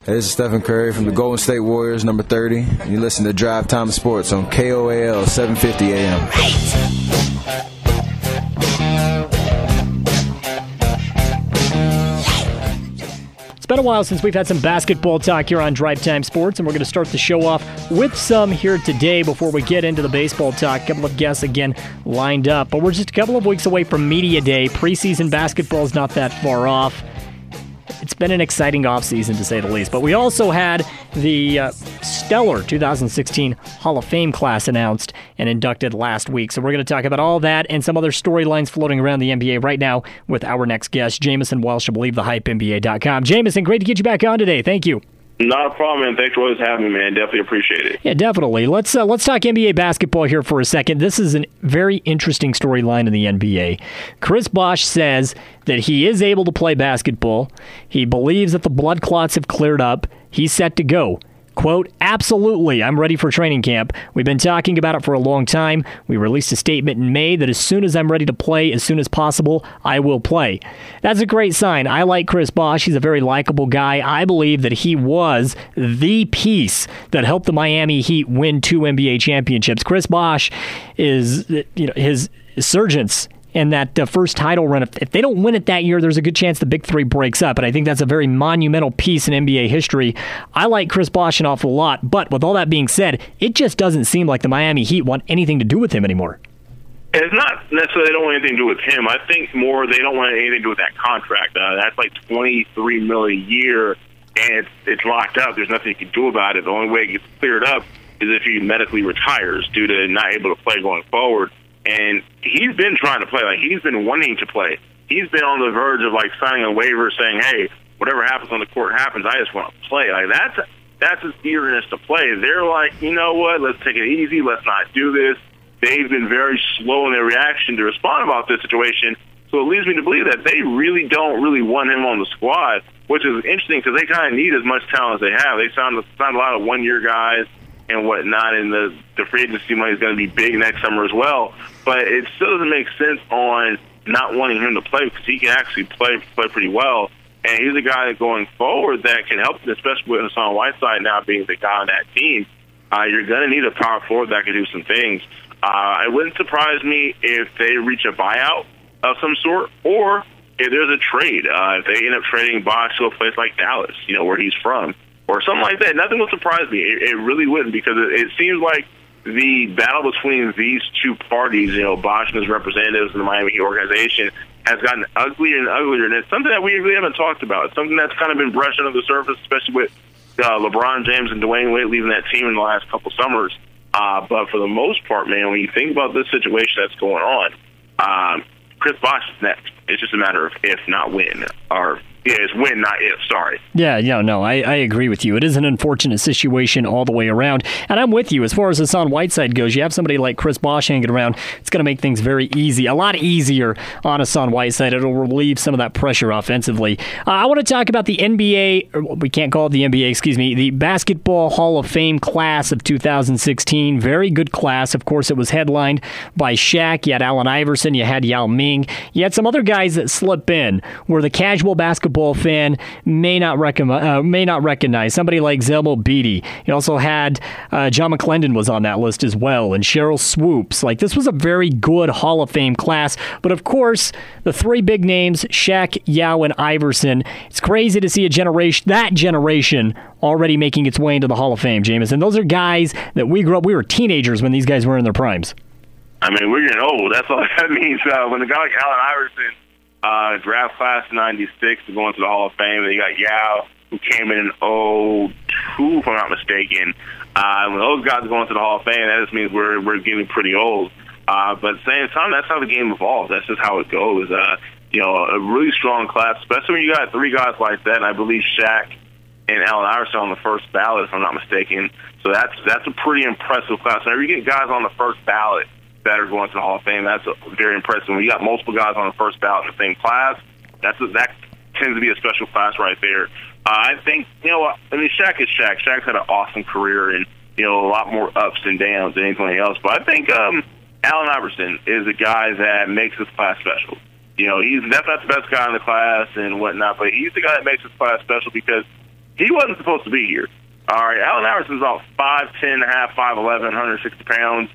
Hey, this is Stephen Curry from the Golden State Warriors, number 30. And you listen to Drive Time Sports on KOAL 750 AM. It's been a while since we've had some basketball talk here on Drive Time Sports, and we're going to start the show off with some here today before we get into the baseball talk. A couple of guests, again, lined up. But we're just a couple of weeks away from Media Day. Preseason basketball is not that far off. It's been an exciting offseason, to say the least. But we also had the stellar 2016 Hall of Fame class announced and inducted last week. So we're going to talk about all that and some other storylines floating around the NBA right now with our next guest, Jamison Welsh of BelieveTheHypeNBA.com. Jamison, great to get you back on today. Thank you. Not a problem, man. Thanks for always having me, man. Definitely appreciate it. Yeah, definitely. Let's talk NBA basketball here for a second. This is a very interesting storyline in the NBA. Chris Bosh says that he is able to play basketball. He believes that the blood clots have cleared up. He's set to go. Quote, absolutely, I'm ready for training camp. We've been talking about it for a long time. We released a statement in May that as soon as I'm ready to play, as soon as possible, I will play. That's a great sign. I like Chris Bosh. He's a very likable guy. I believe that he was the piece that helped the Miami Heat win 2 NBA championships. Chris Bosh is, his surgence in that first title run. If they don't win it that year, there's a good chance the Big Three breaks up, and I think that's a very monumental piece in NBA history. I like Chris Bosh an awful lot, but with all that being said, it just doesn't seem like the Miami Heat want anything to do with him anymore. It's not necessarily they don't want anything to do with him. I think more they don't want anything to do with that contract. That's like $23 million a year, and it's locked up. There's nothing you can do about it. The only way it gets cleared up is if he medically retires due to not able to play going forward. And he's been trying to play. Like, he's been wanting to play. He's been on the verge of, like, signing a waiver saying, hey, whatever happens on the court happens. I just want to play. Like, that's his eagerness to play. They're like, you know what? Let's take it easy. Let's not do this. They've been very slow in their reaction to respond about this situation. So it leads me to believe that they really don't want him on the squad, which is interesting because they kind of need as much talent as they have. They signed a lot of one-year guys and whatnot, and the free agency money is going to be big next summer as well. But it still doesn't make sense on not wanting him to play because he can actually play pretty well. And he's a guy that going forward that can help, especially with Hassan Whiteside now being the guy on that team. You're going to need a power forward that can do some things. It wouldn't surprise me if they reach a buyout of some sort or if there's a trade. If they end up trading Bosh to a place like Dallas, where he's from, or something like that. Nothing will surprise me. It really wouldn't, because it seems like the battle between these two parties, Bosh and his representatives in the Miami Heat organization, has gotten uglier and uglier. And it's something that we really haven't talked about. It's something that's kind of been brushed under the surface, especially with LeBron James and Dwayne Wade leaving that team in the last couple summers. But for the most part, man, when you think about this situation that's going on, Chris Bosh is next. It's just a matter of if, not when. Yeah, it's when, not if. Sorry. I agree with you. It is an unfortunate situation all the way around. And I'm with you. As far as Hassan Whiteside goes, you have somebody like Chris Bosh hanging around. It's going to make things very easy, a lot easier on Hassan Whiteside. It'll relieve some of that pressure offensively. I want to talk about the NBA, or we can't call it the NBA, excuse me, the Basketball Hall of Fame class of 2016. Very good class. Of course, it was headlined by Shaq. You had Allen Iverson. You had Yao Ming. You had some other guys that slip in where the casual basketball fan may not recognize. Somebody like Zelmo Beatty. You also had John McClendon was on that list as well, and Cheryl Swoops. Like, this was a very good Hall of Fame class. But of course, the three big names, Shaq, Yao, and Iverson. It's crazy to see that generation already making its way into the Hall of Fame, Jamison. Those are guys that we grew up. We were teenagers when these guys were in their primes. I mean, we're getting old. That's all that means. When a guy like Allen Iverson draft class 96 to go into the Hall of Fame. Then you got Yao, who came in 2002, if I'm not mistaken. When those guys go into the Hall of Fame, that just means we're getting pretty old. But at the same time, that's how the game evolves. That's just how it goes. A really strong class, especially when you got three guys like that. And I believe Shaq and Allen Iverson on the first ballot, if I'm not mistaken. So that's a pretty impressive class. Whenever you get guys on the first ballot that are going to the Hall of Fame, that's very impressive. When you got multiple guys on the first ballot in the same class, that tends to be a special class right there. I think, Shaq is Shaq. Shaq's had an awesome career and, a lot more ups and downs than anything else. But I think Allen Iverson is a guy that makes this class special. He's definitely not the best guy in the class and whatnot, but he's the guy that makes this class special because He wasn't supposed to be here. All right, Allen Iverson's about 5'10", 5'11", 160 pounds.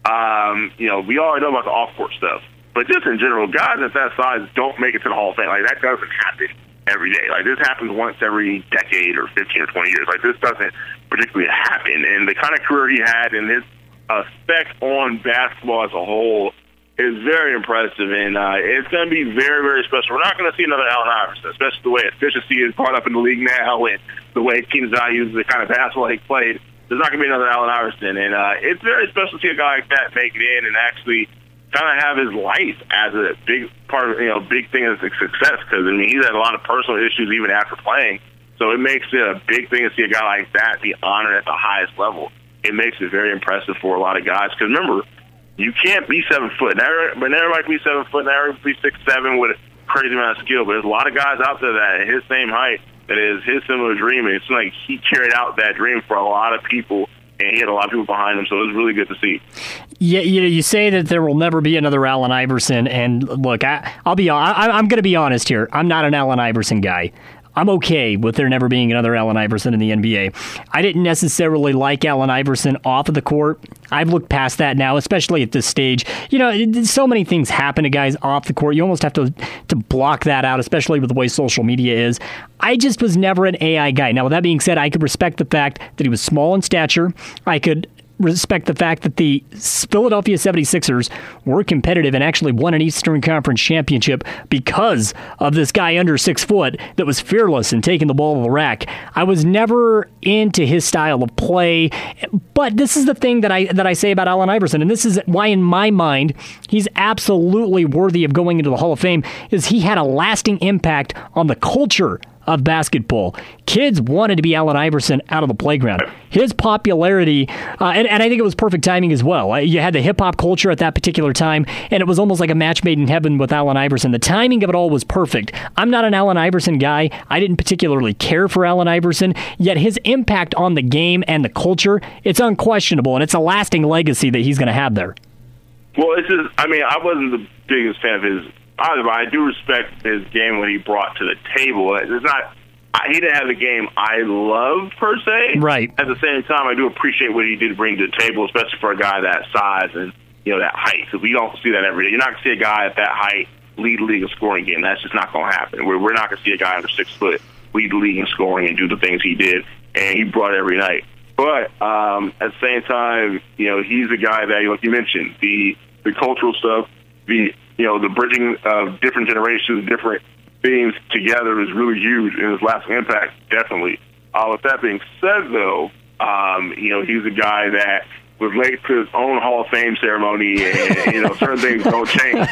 We already know about the off-court stuff. But just in general, guys at that size don't make it to the Hall of Fame. Like, that doesn't happen every day. Like, this happens once every decade or 15 or 20 years. Like, this doesn't particularly happen. And the kind of career he had and his effect on basketball as a whole is very impressive, and it's going to be very, very special. We're not going to see another Allen Iverson, especially the way efficiency is brought up in the league now and the way teams value the kind of basketball he played. There's not going to be another Allen Iverson, and it's very special to see a guy like that make it in and actually kind of have his life as a big part of, big thing as a success, because, I mean, he's had a lot of personal issues even after playing, so it makes it a big thing to see a guy like that be honored at the highest level. It makes it very impressive for a lot of guys, because remember, you can't be 7 foot. But everybody can be 7 foot, and everybody can be 6'7" with a crazy amount of skill. But there's a lot of guys out there that at his same height, that is his similar dream. And it's like he carried out that dream for a lot of people, and he had a lot of people behind him. So it was really good to see. Yeah, you say that there will never be another Allen Iverson, and look, I'm going to be honest here. I'm not an Allen Iverson guy. I'm okay with there never being another Allen Iverson in the NBA. I didn't necessarily like Allen Iverson off of the court. I've looked past that now, especially at this stage. So many things happen to guys off the court. You almost have to block that out, especially with the way social media is. I just was never an AI guy. Now, with that being said, I could respect the fact that he was small in stature. I could respect the fact that the Philadelphia 76ers were competitive and actually won an Eastern Conference championship because of this guy under 6 foot that was fearless in taking the ball to the rack. I was never into his style of play, but this is the thing that I say about Allen Iverson, and this is why in my mind he's absolutely worthy of going into the Hall of Fame, is he had a lasting impact on the culture of basketball. Kids wanted to be Allen Iverson out of the playground. His popularity, and I think it was perfect timing as well. You had the hip-hop culture at that particular time, and it was almost like a match made in heaven with Allen Iverson. The timing of it all was perfect. I'm not an Allen Iverson guy. I didn't particularly care for Allen Iverson, yet his impact on the game and the culture, it's unquestionable, and it's a lasting legacy that he's going to have there. Well, I wasn't the biggest fan of his either, but I do respect his game, what he brought to the table. He didn't have the game I love, per se. Right. At the same time, I do appreciate what he did bring to the table, especially for a guy that size and, that height. Because we don't see that every day. You're not going to see a guy at that height lead the league in scoring game. That's just not going to happen. We're not going to see a guy under 6 foot lead the league in scoring and do the things he did, and he brought it every night. But at the same time, he's a guy that, like you mentioned, the cultural stuff, the bridging of different generations, different things together is really huge, and his lasting impact, definitely. With that being said, though, he's a guy that was late to his own Hall of Fame ceremony, and, certain things don't change.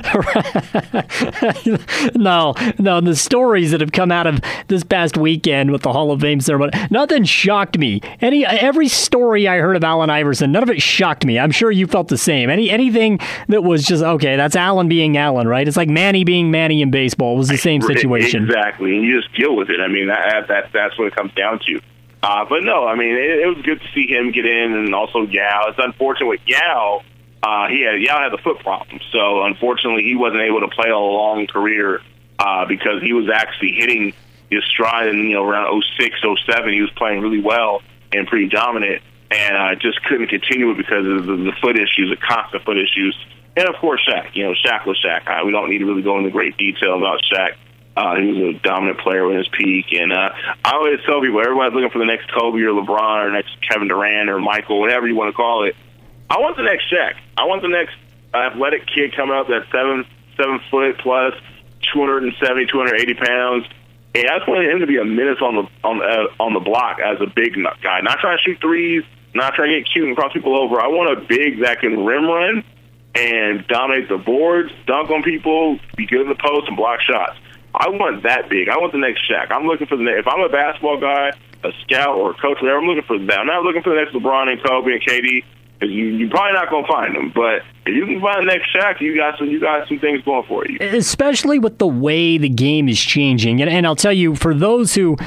No, the stories that have come out of this past weekend with the Hall of Fame ceremony, nothing shocked me. Every story I heard of Allen Iverson, none of it shocked me. I'm sure you felt the same. Anything that was just, okay, that's Allen being Allen, right? It's like Manny being Manny in baseball. It was the same situation. Exactly, and you just deal with it. I mean, that's what it comes down to. But no, I mean, it was good to see him get in, and also Yao. It's unfortunate with Yao. Yao had the foot problem, so unfortunately he wasn't able to play a long career because he was actually hitting his stride in around 06, 07. He was playing really well and pretty dominant, and just couldn't continue it because of the foot issues, the constant foot issues. And of course, Shaq. Shaq was Shaq. We don't need to really go into great detail about Shaq. He was a dominant player in his peak, and I always tell people, everybody's looking for the next Kobe or LeBron or next Kevin Durant or Michael, whatever you want to call it. I want the next Shaq. I want the next athletic kid coming up that's 7 foot plus, 270, 280 pounds, and I just want him to be a menace on the block as a big guy. Not trying to shoot threes, not trying to get cute and cross people over. I want a big that can rim run and dominate the boards, dunk on people, be good in the post, and block shots. I want that big. I want the next Shaq. I'm looking for the next. If I'm a basketball guy, a scout, or a coach, whatever, I'm looking for that. I'm not looking for the next LeBron and Kobe and KD. You're probably not going to find them. But if you can find the next Shaq, you got some things going for you. Especially with the way the game is changing. And I'll tell you, for those who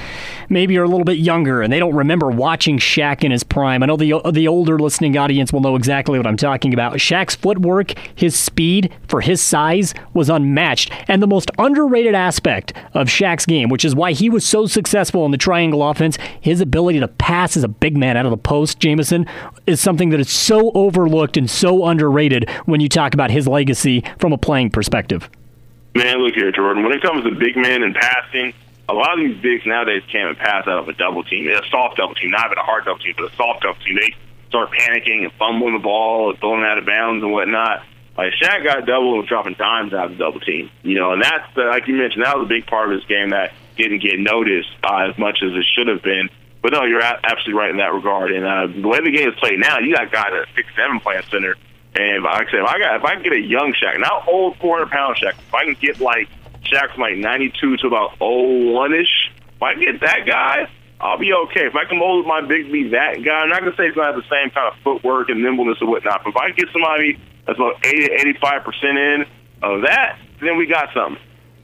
maybe are a little bit younger and they don't remember watching Shaq in his prime. I know the older listening audience will know exactly what I'm talking about. Shaq's footwork, his speed for his size was unmatched. And the most underrated aspect of Shaq's game, which is why he was so successful in the triangle offense, his ability to pass as a big man out of the post, Jameson, is something that is so overlooked and so underrated when you talk about his legacy from a playing perspective. Man, look here, Jordan. When it comes to big men and passing, a lot of these bigs nowadays can't even pass out of a double team. A soft double team, not even a hard double team, but a soft double team. They start panicking and fumbling the ball and throwing it out of bounds and whatnot. Like, Shaq got double and was dropping dimes out of the double team. And that's, like you mentioned, that was a big part of his game that didn't get noticed as much as it should have been. But no, you're absolutely right in that regard. And the way the game is played now, you got guys at 6'7" playing center. And like I said, if I can get a young Shaq, not old 400-pound Shaq, if I can get like Shaq from like 92 to about 01-ish, if I get that guy, I'll be okay. If I can mold my big be that guy, I'm not going to say he's going to have the same kind of footwork and nimbleness and whatnot, but if I can get somebody that's about 80-85% in of that, then we got something.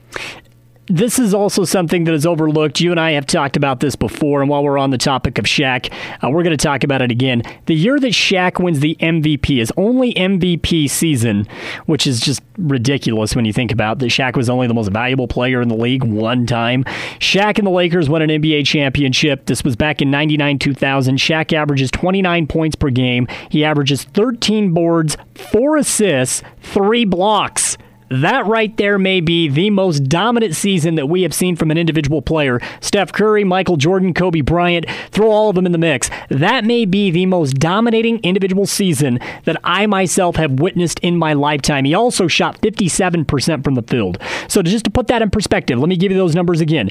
This is also something that is overlooked. You and I have talked about this before, and while we're on the topic of Shaq, we're going to talk about it again. The year that Shaq wins the MVP, his only MVP season, which is just ridiculous when you think about that Shaq was only the most valuable player in the league one time. Shaq and the Lakers won an NBA championship. This was back in 99-2000. Shaq averages 29 points per game. He averages 13 boards, 4 assists, 3 blocks. That right there may be the most dominant season that we have seen from an individual player. Steph Curry, Michael Jordan, Kobe Bryant, throw all of them in the mix. That may be the most dominating individual season that I myself have witnessed in my lifetime. He also shot 57% from the field. So just to put that in perspective, let me give you those numbers again.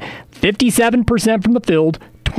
57% from the field,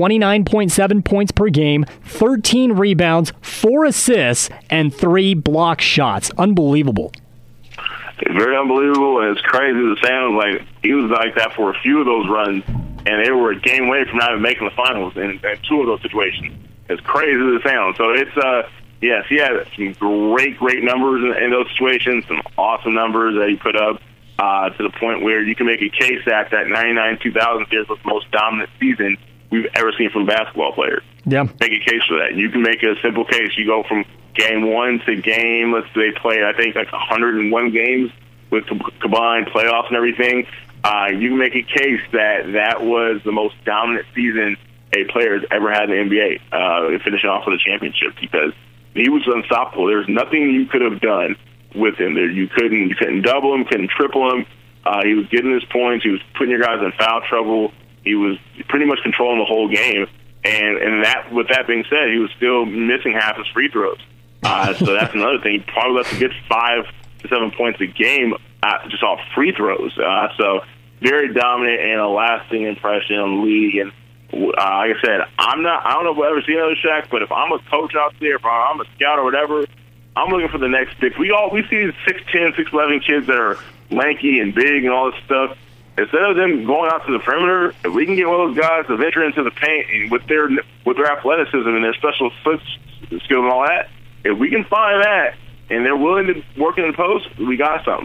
29.7 points per game, 13 rebounds, 4 assists, and 3 block shots. Unbelievable. It's very unbelievable, and it's crazy to sound like he was like that for a few of those runs, and they were a game away from not even making the finals in 2 of those situations. It's crazy to sound. So it's, yes, he had some great numbers in those situations, some awesome numbers that he put up to the point where you can make a case that 99-2000 is the most dominant season we've ever seen from a basketball player. Yeah. Make a case for that. You can make a simple case. You go from game 1 to game, let's say, play, I think, like 101 games with combined playoffs and everything. You can make a case that was the most dominant season a player has ever had in the NBA, finishing off with a championship, because he was unstoppable. There's nothing you could have done with him. You couldn't double him, couldn't triple him. He was getting his points. He was putting your guys in foul trouble. He was pretty much controlling the whole game. And that, with that being said, he was still missing half his free throws. So that's another thing. He probably lets a good 5 to 7 points a game just off free throws. So very dominant and a lasting impression on the league. And like I said, I don't know if we'll ever see another Shaq, but if I'm a coach out there, if I'm a scout or whatever, I'm looking for the next big. We see these 6'10", 6'11" kids that are lanky and big and all this stuff. Instead of them going out to the perimeter, if we can get one of those guys to venture into the paint and with their athleticism and their special foot skill and all that, if we can find that and they're willing to work in the post, we got something.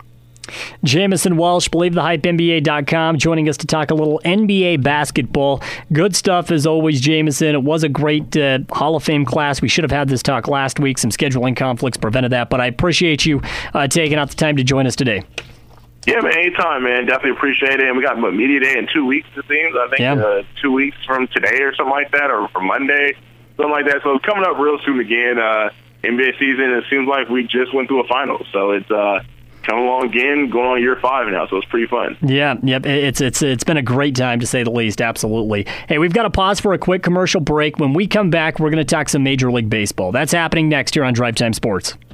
Jameson Walsh, BelieveTheHypeNBA.com, joining us to talk a little NBA basketball. Good stuff as always, Jameson. It was a great Hall of Fame class. We should have had this talk last week. Some scheduling conflicts prevented that, but I appreciate you taking out the time to join us today. Yeah, man, anytime, man. Definitely appreciate it. And we got Media Day in 2 weeks, it seems. I think 2 weeks from today or something like that, or from Monday, something like that. So it's coming up real soon again. NBA season, it seems like we just went through a final. So it's coming along again, going on year 5 now. So it's pretty fun. Yeah, yep. It's been a great time, to say the least. Absolutely. Hey, we've got to pause for a quick commercial break. When we come back, we're going to talk some Major League Baseball. That's happening next here on Drive Time Sports.